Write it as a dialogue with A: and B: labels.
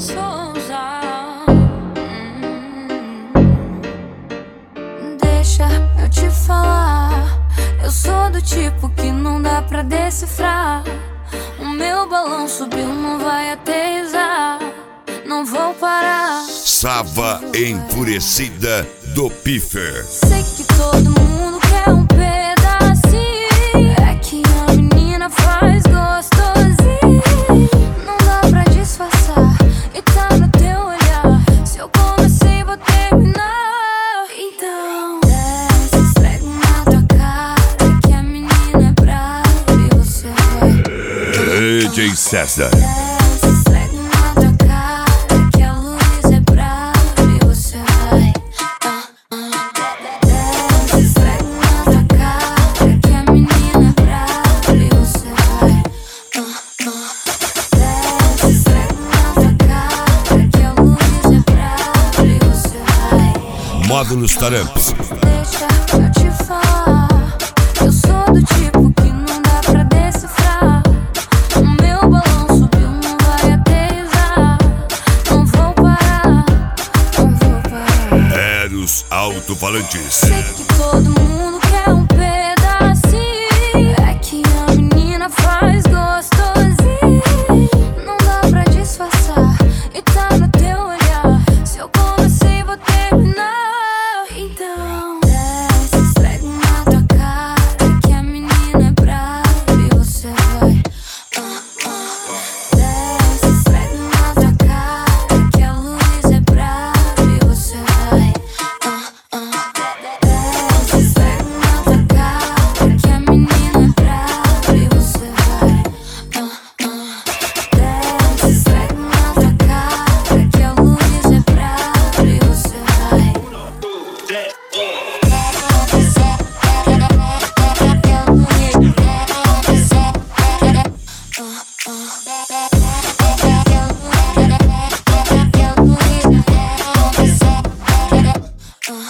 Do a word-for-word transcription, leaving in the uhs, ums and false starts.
A: Souza. Hum, deixa eu te falar, eu sou do tipo que não dá pra decifrar. O meu balão subiu, não vai aterrissar. Não vou parar.
B: Sava Enfurecida do Piffer.
A: Sei que todo mundo quer um pedacinho. É que a menina faz gostosinho. Não dá pra disfarçar e tá no teu olhar. Se eu comecei, vou terminar. Então desce, esfrega na tua cara que a menina é brava e você vai.
B: D J César. Módulos Taramps.
A: Deixa eu te falar, eu sou do tipo que não dá pra decifrar. O meu balão subiu, não vai aterrissar. Não vou parar, não vou parar.
B: Eros Alto-Falantes.
A: Sei que